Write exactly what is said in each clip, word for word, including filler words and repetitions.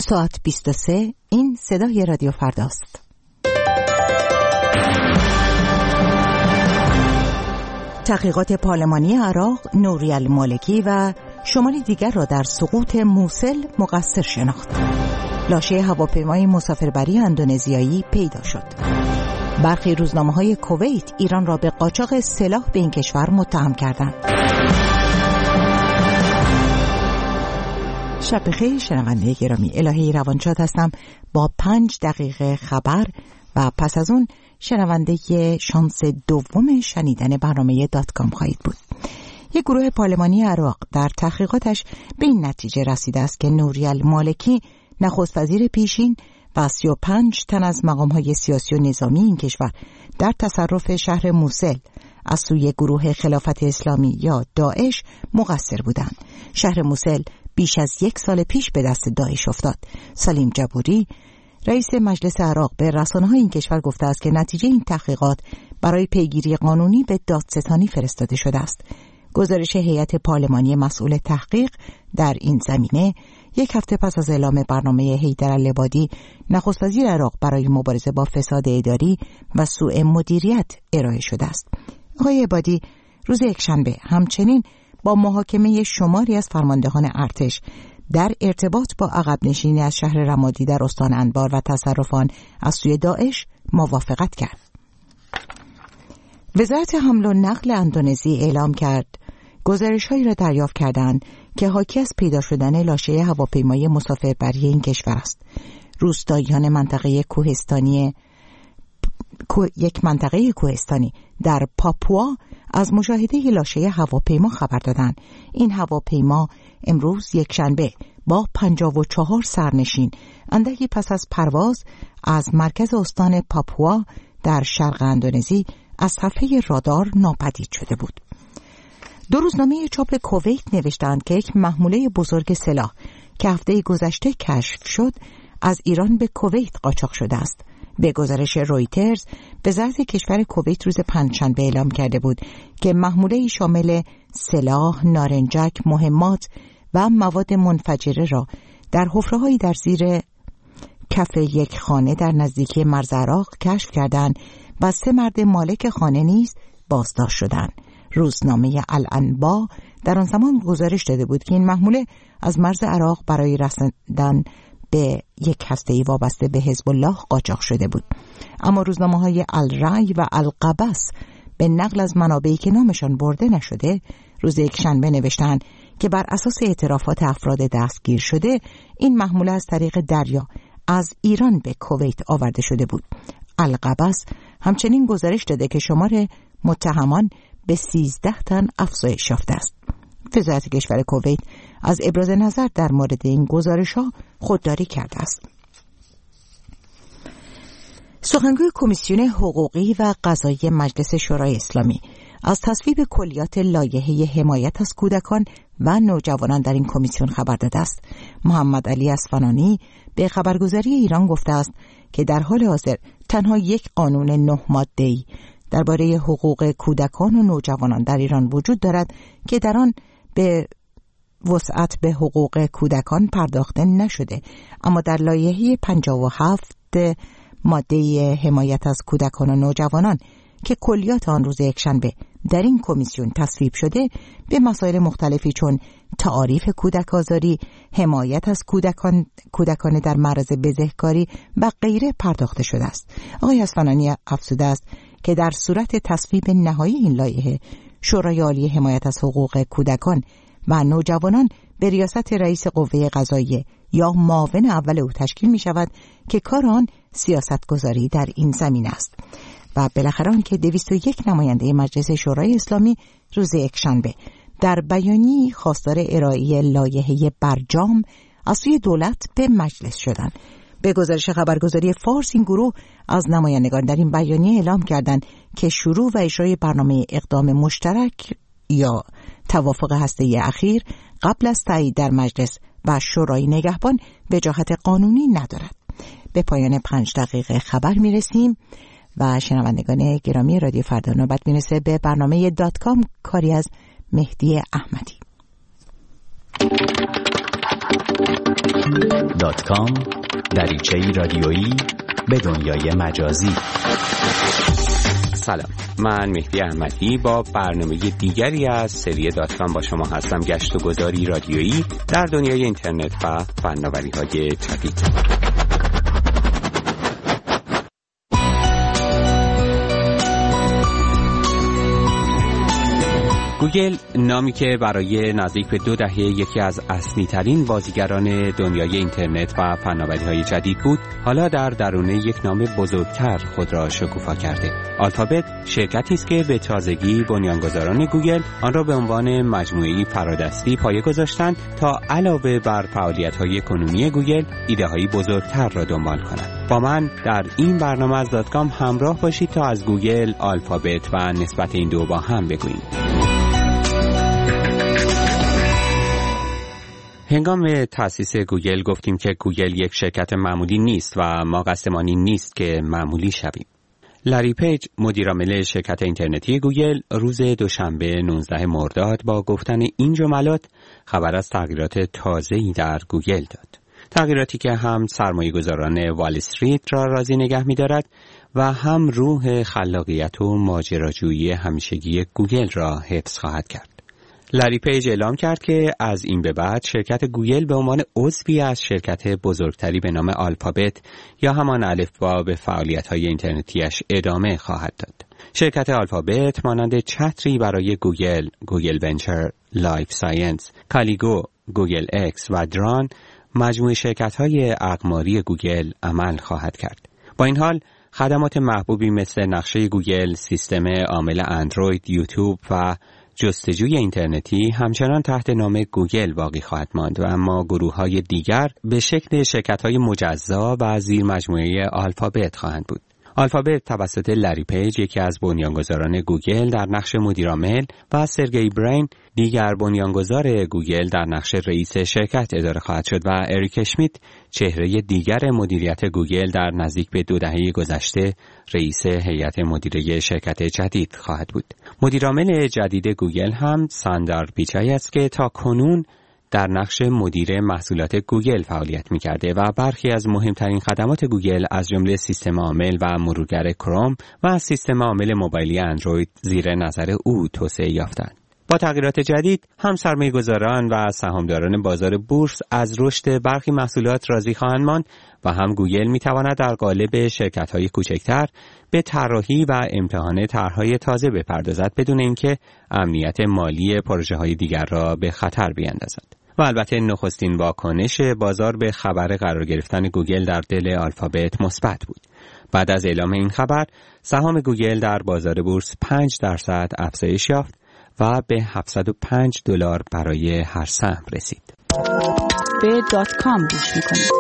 ساعت بیست و سه. این صدای رادیو فرداست. تحقیقات پارلمانی عراق نوری المالکی و شماری دیگر را در سقوط موسل مقصر شناخت. لاشه هواپیمای مسافربری اندونزیایی پیدا شد. برخی روزنامه‌های کویت ایران را به قاچاق سلاح به این کشور متهم کردند. شب بخیر شنونده گرامی، الهی روانشاد هستم با پنج دقیقه خبر و پس از اون شنونده شانس دوم شنیدن برنامه دات کام خواهید بود. یک گروه پارلمانی عراق در تحقیقاتش به این نتیجه رسیده است که نوری المالکی نخست وزیر پیشین و سی و پنج تن از مقام‌های سیاسی و نظامی این کشور در تصرف شهر موسل از سوی گروه خلافت اسلامی یا داعش مقصر بودند. شهر موسل بیش از یک سال پیش به دست داعش افتاد. سلیم جبوری رئیس مجلس عراق به رسانه‌های این کشور گفته است که نتیجه این تحقیقات برای پیگیری قانونی به دادستانی فرستاده شده است. گزارش هیئت پارلمانی مسئول تحقیق در این زمینه یک هفته پس از اعلام برنامه حیدر العبادی نخست وزیر عراق برای مبارزه با فساد اداری و سوء مدیریت ارائه شده است. آقای عبادی روز یکشنبه همچنین با محاکمه شماری از فرماندهان ارتش در ارتباط با عقب نشینی از شهر رمادی در استان انبار و تصرف آن از سوی داعش موافقت کرد. وزارت حمل و نقل اندونزی اعلام کرد گزارش‌هایی را دریافت کردند که حاکی از پیدا شدن لاشه هواپیمای مسافربری این کشور است. روستاییان منطقه کوهستانی کو... یک منطقه کوهستانی در پاپوا از مشاهده لاشه هواپیما خبر دادند. این هواپیما امروز یکشنبه با پنجاه و چهار سرنشین اندکی پس از پرواز از مرکز استان پاپوا در شرق اندونزی از صفحه رادار ناپدید شده بود. دو روزنامه چاپ کویت نوشتند که یک محموله بزرگ سلاح که هفته گذشته کشف شد از ایران به کویت قاچاق شده است. به گزارش رویترز، وزارت کشور کویت روز پنجشنبه اعلام کرده بود که محموله شامل سلاح، نارنجک، مهمات و مواد منفجره را در حفره‌هایی در زیر کف یک خانه در نزدیکی مرز عراق کشف کردند و سه مرد مالک خانه نیز بازداشت شدند. روزنامه الانبا در آن زمان گزارش داده بود که این محموله از مرز عراق برای رسیدن به یک هسته‌ای وابسته به حزب الله قاچاق شده بود. اما روزنامه‌های الرای و القبس به نقل از منابعی که نامشان برده نشده روز یکشنبه نوشتند که بر اساس اعترافات افراد دستگیر شده این محموله از طریق دریا از ایران به کویت آورده شده بود. القبس همچنین گزارش داده که شمار متهمان به سیزده تن افزایش یافته است. وزارت کشور کویت از ابراز نظر در مورد این گزارش‌ها خودداری کرده است. سخنگوی کمیسیون حقوقی و قضایی مجلس شورای اسلامی از تصویب کلیات لایحه حمایت از کودکان و نوجوانان در این کمیسیون خبر داده است. محمد علی اصفهانی به خبرگزاری ایران گفته است که در حال حاضر تنها یک قانون نه ماده‌ای درباره حقوق کودکان و نوجوانان در ایران وجود دارد که در آن به وسعت به حقوق کودکان پرداخته نشده، اما در لایحه پنجاه و هفت ماده حمایت از کودکان و نوجوانان که کلیات آن روز یکشنبه در این کمیسیون تصویب شده به مسائل مختلفی چون تعاریف کودک آزاری، حمایت از کودکان کودکان در معرض بزهکاری و غیره پرداخته شده است. آقای اصفهانی افزوده است که در صورت تصویب نهایی این لایحه شورای عالی حمایت از حقوق کودکان و نوجوانان به ریاست رئیس قوه قضاییه یا معاون اول او تشکیل می شود که کار آن سیاست گذاری در این زمین است. و بالاخره آن که دویست و یک نماینده مجلس شورای اسلامی روز یکشنبه در بیانیه‌ای خواستار ارائه لایحه برجام از سوی دولت به مجلس شدند. به گزارش خبرگزاری فارس این گروه از نمایندگان در این بیانیه اعلام کردند که شروع و اجرای برنامه اقدام مشترک یا توافق هسته‌ای اخیر قبل از تایید در مجلس و شورای نگهبان وجاهت قانونی ندارد. به پایان پنج دقیقه خبر میرسیم و شنوندگان گرامی رادیو فردا نوبت میرسه به برنامه دات کام کاری از مهدی احمدی. دات کام دریچه‌ای رادیویی به دنیای مجازی. سلام، من مهدی احمدی با برنامه دیگری از سری دات کام با شما هستم. گشت و گذاری رادیویی در دنیای اینترنت و فناوری‌های جدید. گوگل، نامی که برای نزدیک به دو دهه یکی از اصلی ترین بازیگران دنیای اینترنت و فناوری‌های جدید بود، حالا در درون یک نام بزرگتر خود را شکوفا کرده. آلفابت شرکتی است که به تازگی بنیانگذاران گوگل آن را به عنوان مجموعه‌ای فرادستی پایه گذاشتند تا علاوه بر فعالیت‌های کنونی گوگل، ایده‌های بزرگتر را دنبال کنند. با من در این برنامه از دات کام همراه باشید تا از گوگل، آلفابت و نسبت این دو با هم بگوییم. هنگام تأسیس گوگل گفتیم که گوگل یک شرکت معمولی نیست و ما قصدمان این نیست که معمولی شویم. لری پیج، مدیرعامل شرکت اینترنتی گوگل، روز دوشنبه نوزدهم مرداد با گفتن این جملات خبر از تغییرات تازه‌ای در گوگل داد. تغییراتی که هم سرمایه‌گذاران وال استریت را راضی نگه می‌دارد و هم روح خلاقیت و ماجراجویی همیشگی گوگل را حفظ خواهد کرد. لری پیج اعلام کرد که از این به بعد شرکت گوگل به عنوان عضوی از شرکت بزرگتری به نام آلفابت یا همان الفبا به فعالیت‌های اینترنتیش ادامه خواهد داد. شرکت آلفابت مانند چتری برای گوگل، گوگل ونچر، لایف ساینس، کالیگو، گوگل اکس و دران مجموعه شرکت‌های اقماری گوگل عمل خواهد کرد. با این حال خدمات محبوبی مثل نقشه گوگل، سیستم عامل اندروید، یوتیوب و جستجوی اینترنتی همچنان تحت نام گوگل باقی خواهد ماند و اما گروه‌های دیگر به شکل شرکت‌های مجزا و زیر مجموعه آلفابت خواهند بود. آلفابت توسط لری پیج، یکی از بنیانگذاران گوگل، در نقش مدیرعامل و سرگئی برین، دیگر بنیانگذار گوگل، در نقش رئیس شرکت اداره خواهد شد و اریک اشمیت، چهره دیگر مدیریت گوگل، در نزدیک به دو دهه گذشته رئیس هیئت مدیره شرکت جدید خواهد بود. مدیرعامل جدید گوگل هم ساندار پیچای است که تا کنون در نقش مدیر محصولات گوگل فعالیت می‌کرده و برخی از مهمترین خدمات گوگل از جمله سیستم عامل و مرورگر کروم و سیستم عامل موبایلی اندروید زیر نظر او توسعه یافتند. با تغییرات جدید هم سرمایه‌گذاران و سهامداران بازار بورس از رشد برخی محصولات راضی خواهند ماند و هم گوگل می‌تواند در قالب شرکت‌های کوچکتر به طراحی و امتحان طرح‌های تازه بپردازد بدون اینکه امنیت مالی پروژه‌های دیگر را به خطر بیاندازد. و البته نخستین واکنش بازار به خبر قرار گرفتن گوگل در دل آلفابت مثبت بود. بعد از اعلام این خبر، سهام گوگل در بازار بورس پنج درصد افزایش یافت و به هفتصد و پنج دلار برای هر سهم رسید. به دات کام گوش می‌کنید.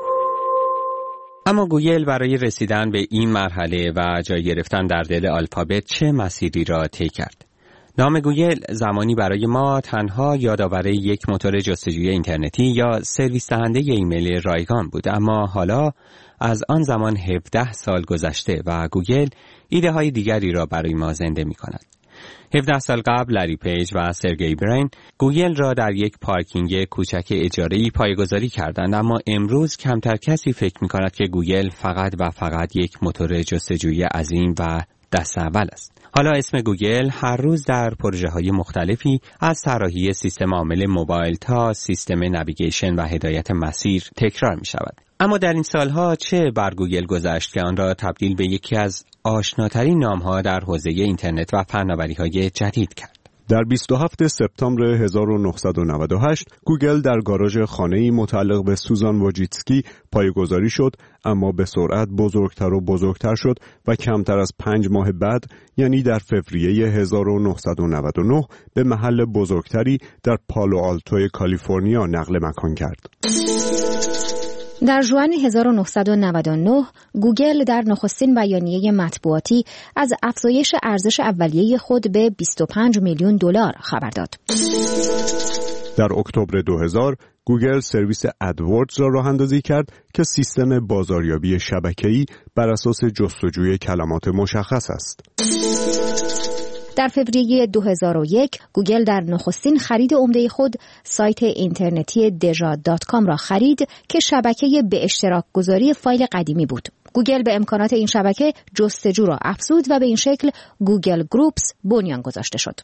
اما گوگل برای رسیدن به این مرحله و جای گرفتن در دل آلفابت چه مسیری را طی کرد؟ نام گوگل زمانی برای ما تنها یادآور یک موتور جستجوی اینترنتی یا سرویس دهنده ایمیل رایگان بود، اما حالا از آن زمان هفده سال گذشته و گوگل ایده های دیگری را برای ما زنده می کند. هفده سال قبل لری پیج و سرگئی برین گوگل را در یک پارکینگ کوچک اجاره‌ای پایه‌گذاری کردند، اما امروز کمتر کسی فکر می کند که گوگل فقط و فقط یک موتور جستجوی عظیم و دست اول است. حالا اسم گوگل هر روز در پروژه‌های مختلفی از طراحی سیستم عامل موبایل تا سیستم نویگیشن و هدایت مسیر تکرار می شود. اما در این سالها چه بر گوگل گذشت که آن را تبدیل به یکی از آشناترین نام‌ها در حوزه اینترنت و فناوری‌های جدید کرد. در بیست و هفتم سپتامبر هزار و نهصد و نود و هشت گوگل در گاراژ خانه‌ای متعلق به سوزان ووجیتسکی پایه‌گذاری شد، اما به سرعت بزرگتر و بزرگتر شد و کمتر از پنج ماه بعد، یعنی در فوریه هزار و نهصد و نود و نه، به محل بزرگتری در پالو آلتو کالیفرنیا نقل مکان کرد. در ژوئن هزار و نهصد و نود و نه گوگل در نخستین بیانیه مطبوعاتی از افزایش ارزش اولیه خود به بیست و پنج میلیون دلار خبر داد. در اکتبر دو هزار گوگل سرویس ادوردز را راه اندازی کرد که سیستم بازاریابی شبکه‌ای بر اساس جستجوی کلمات مشخص است. در فوریه دو هزار و یک گوگل در نخستین خرید عمده خود سایت اینترنتی دژا دات کام را خرید که شبکه به اشتراک گذاری فایل قدیمی بود. گوگل به امکانات این شبکه جستجو را افزود و به این شکل گوگل گروپس بنیان گذاشته شد.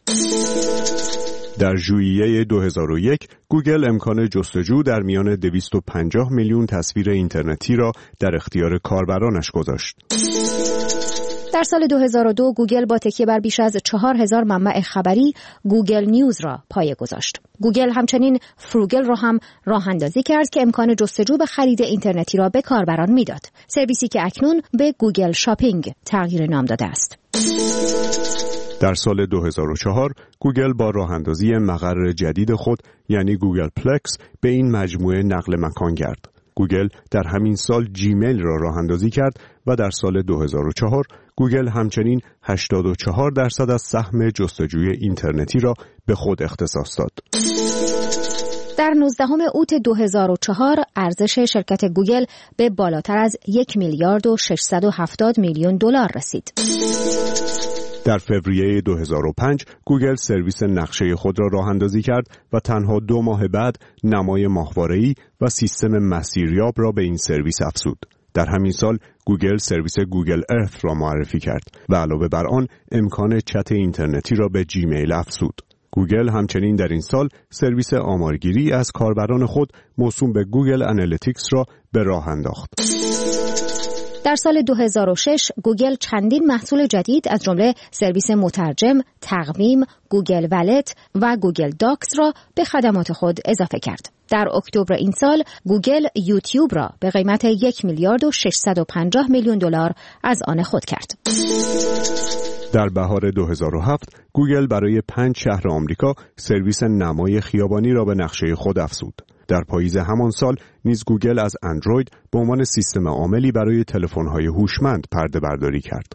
در ژوئیه دو هزار و یک گوگل امکان جستجو در میان دویست و پنجاه میلیون تصویر اینترنتی را در اختیار کاربرانش گذاشت. در سال دو هزار و دو گوگل با تکیه بر بیش از چهار هزار منبع خبری گوگل نیوز را پایه گذاشت. گوگل همچنین فروگل را هم راه اندازی کرد که امکان جستجو به خرید اینترنتی را به کاربران میداد. سرویسی که اکنون به گوگل شاپینگ تغییر نام داده است. در سال دو هزار و چهار گوگل با راه اندازی مقر جدید خود یعنی گوگل پلکس به این مجموعه نقل مکان کرد. گوگل در همین سال جیمیل را راه اندازی کرد و در سال دو هزار و چهار گوگل همچنین هشتاد و چهار درصد از سهم جستجوی اینترنتی را به خود اختصاص داد. در نوزدهم اوت دو هزار و چهار ارزش شرکت گوگل به بالاتر از یک میلیارد و ششصد و هفتاد میلیون دلار رسید. در فوریه دو هزار و پنج گوگل سرویس نقشه خود را راه اندازی کرد و تنها دو ماه بعد نمای ماهواره‌ای و سیستم مسیریاب را به این سرویس افزود. در همین سال گوگل سرویس گوگل ارث را معرفی کرد و علاوه بر آن امکان چت اینترنتی را به جیمیل افزود. گوگل همچنین در این سال سرویس آمارگیری از کاربران خود موسوم به گوگل انالیتیکس را به راه انداخت. در سال دو هزار و شش گوگل چندین محصول جدید از جمله سرویس مترجم، تقویم، گوگل والت و گوگل داکس را به خدمات خود اضافه کرد. در اکتبر این سال گوگل یوتیوب را به قیمت یک میلیارد و ششصد و پنجاه میلیون دلار از آن خود کرد. در بهار دو هزار و هفت گوگل برای پنج شهر آمریکا سرویس نمای خیابانی را به نقشه خود افزود. در پاییز همان سال نیز گوگل از اندروید به عنوان سیستم عاملی برای تلفن‌های هوشمند پرده برداری کرد.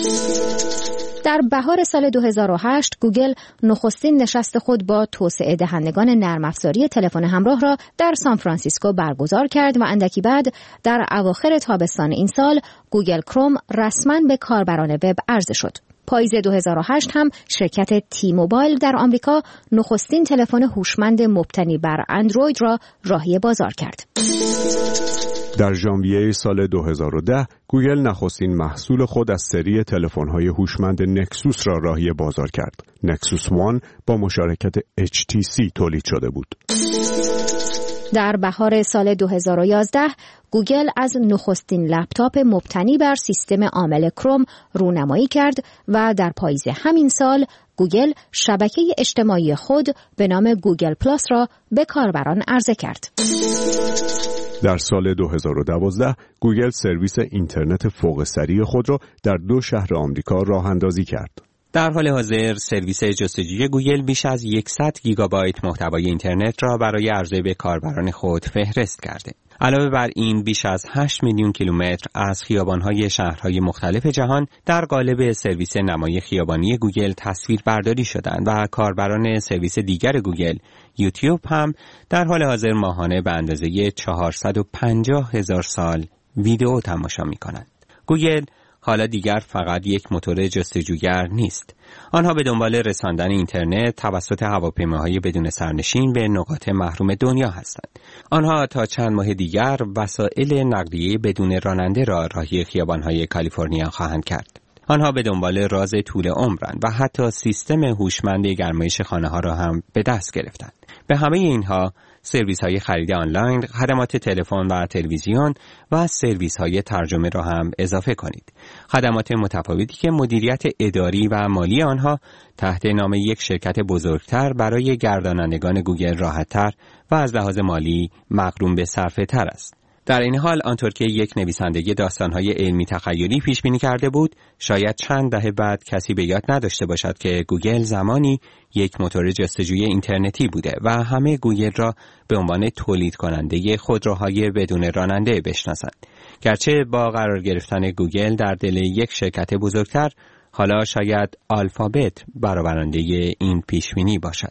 در بهار سال دو هزار و هشت گوگل نخستین نشست خود با توسعه دهندگان نرم افزاری تلفن همراه را در سان فرانسیسکو برگزار کرد و اندکی بعد در اواخر تابستان این سال گوگل کروم رسما به کاربران وب عرضه شد. پاییز دو هزار و هشت هم شرکت تی موبایل در آمریکا نخستین تلفن هوشمند مبتنی بر اندروید را راهی بازار کرد. در ژانویه سال دو هزار و ده گوگل نخستین محصول خود از سری تلفن‌های هوشمند نکسوس را راهی بازار کرد. نکسوس وان با مشارکت اچ تی سی تولید شده بود. در بهار سال دو هزار و یازده گوگل از نخستین لپتاپ مبتنی بر سیستم عامل کروم رونمایی کرد و در پاییز همین سال گوگل شبکه اجتماعی خود به نام گوگل پلاس را به کاربران عرضه کرد. در سال دو هزار و دوازده گوگل سرویس اینترنت فوق سریع خود را در دو شهر آمریکا راه اندازی کرد. در حال حاضر سرویس جستجوی گوگل بیش از صد گیگابایت محتوای اینترنت را برای عرضه به کاربران خود فهرست کرده. علاوه بر این بیش از هشت میلیون کیلومتر از خیابان‌های شهرهای مختلف جهان در قالب سرویس نمای خیابانی گوگل تصویر برداری شدند و کاربران سرویس دیگر گوگل یوتیوب هم در حال حاضر ماهانه به اندازه چهارصد و پنجاه هزار سال ویدئو تماشا می‌کنند. گوگل حالا دیگر فقط یک موتور جستجوگر نیست. آنها به دنبال رساندن اینترنت توسط هواپیماهای بدون سرنشین به نقاط محروم دنیا هستند. آنها تا چند ماه دیگر وسایل نقلیه بدون راننده را راهی خیابان‌های کالیفرنیا خواهند کرد. آنها به دنبال راز طول عمرند و حتی سیستم هوشمند گرمایش خانه‌ها را هم به دست گرفتند. به همه اینها سرویس‌های خرید آنلاین، خدمات تلفن و تلویزیون و سرویس‌های ترجمه را هم اضافه کنید. خدمات متفاوتی که مدیریت اداری و مالی آنها تحت نام یک شرکت بزرگتر برای گردانندگان گوگل راحت‌تر و از لحاظ مالی مقرون به صرفه‌تر است. در این حال آنطور که یک نویسنده داستان‌های علمی تخیلی پیش بینی کرده بود، شاید چند دهه بعد کسی به یاد نداشته باشد که گوگل زمانی یک موتور جستجوی اینترنتی بوده و همه گوگل را به عنوان تولید کننده خودروهای بدون راننده بشناسند. گرچه با قرار گرفتن گوگل در دل یک شرکت بزرگتر، حالا شاید آلفابت برآورنده این پیش بینی باشد.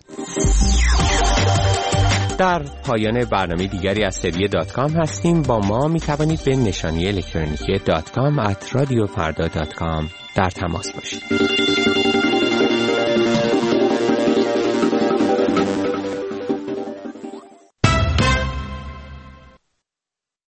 در پایان برنامه دیگری از سری دات کام هستیم. با ما می توانید به نشانی الکترونیکی دات کام ات رادیو فردا دات کام در تماس باشید.